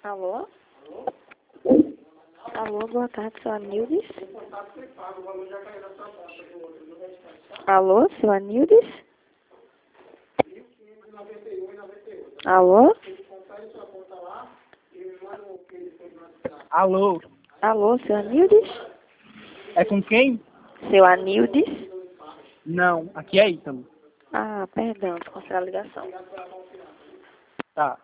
Alô? Alô, boa tarde, sou a Nildes. Alô, sou a Nildes. Alô? Alô, Alô, seu Anildes? é com quem? Seu Anildes? Não, aqui é Ítalo. Ah, perdão, cancelar a ligação. Tá.